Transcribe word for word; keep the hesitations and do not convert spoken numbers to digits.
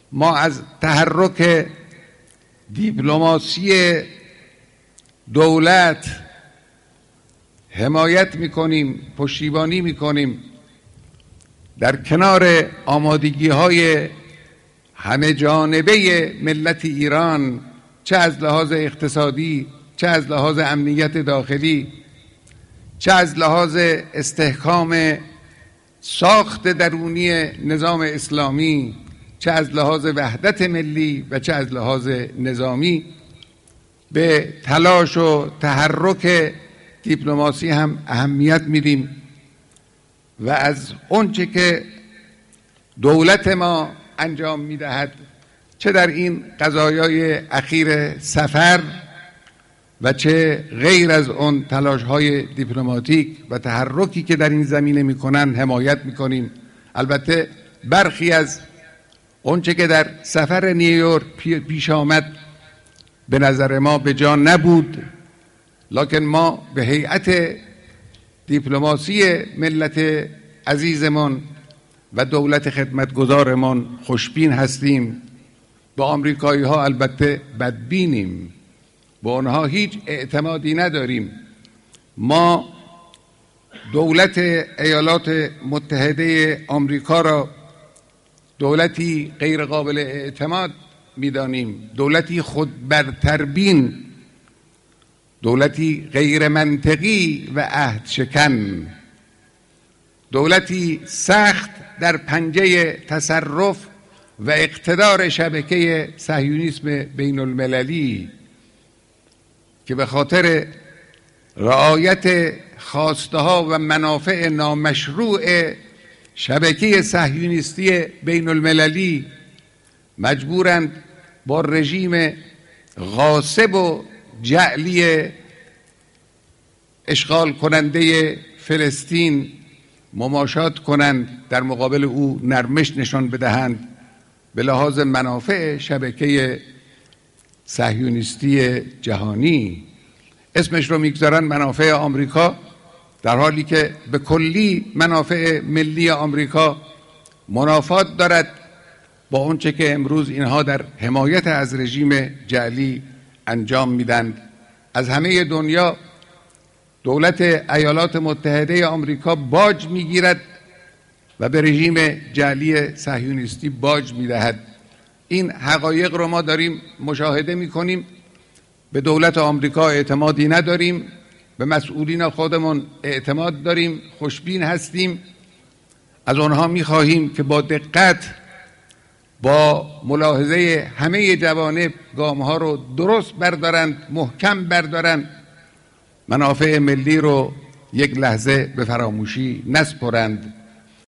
ما از تحرک دیپلماسی دولت حمایت میکنیم، پشتیبانی میکنیم، در کنار آمادگی های همه جانبه ملت ایران، چه از لحاظ اقتصادی، چه از لحاظ امنیت داخلی، چه از لحاظ استحکام ساخت درونی نظام اسلامی، چه از لحاظ وحدت ملی و چه از لحاظ نظامی، به تلاش و تحرک دیپلماسی هم اهمیت میدیم و از اونچه که دولت ما انجام میدهد، چه در این قضایای اخیر سفر و چه غیر از اون تلاش‌های دیپلماتیک و تحرکی که در این زمینه میکنن حمایت میکنیم. البته برخی از اونچه که در سفر نیویورک پیش آمد به نظر ما به جا نبود، لکن ما به هیئت دیپلماسی ملت عزیزمان و دولت خدمتگزارمان خوشبین هستیم. با آمریکایی ها البته بدبینیم، با آنها هیچ اعتمادی نداریم. ما دولت ایالات متحده آمریکا را دولتی غیر قابل اعتماد می‌دانیم، دولتی خودبرتربین، دولتی غیر منطقی و عهد شکن، دولتی سخت در پنجه تصرف و اقتدار شبکه صهیونیسم بین المللی که به خاطر رعایت خواسته ها و منافع نامشروع شبکه صهیونیستی بین المللی مجبورند با رژیم غاصب و جعلی اشغال کننده فلسطین مماشات کنند، در مقابل او نرمش نشان بدهند به لحاظ منافع شبکه صهیونیستی جهانی. اسمش رو میگذارن منافع آمریکا، در حالی که به کلی منافع ملی آمریکا منافات دارد با اونچه که امروز اینها در حمایت از رژیم جعلی انجام میدند. از همه دنیا دولت ایالات متحده آمریکا باج میگیرد و به رژیم جعلی صهیونیستی باج میدهد. این حقایق رو ما داریم مشاهده میکنیم. به دولت آمریکا اعتمادی نداریم، به مسئولین خودمون اعتماد داریم، خوشبین هستیم. از آنها میخواهیم که با دقت، با ملاحظه همه جوانب گامها رو درست بردارند، محکم بردارند، منافع ملی رو یک لحظه به فراموشی نسپرند.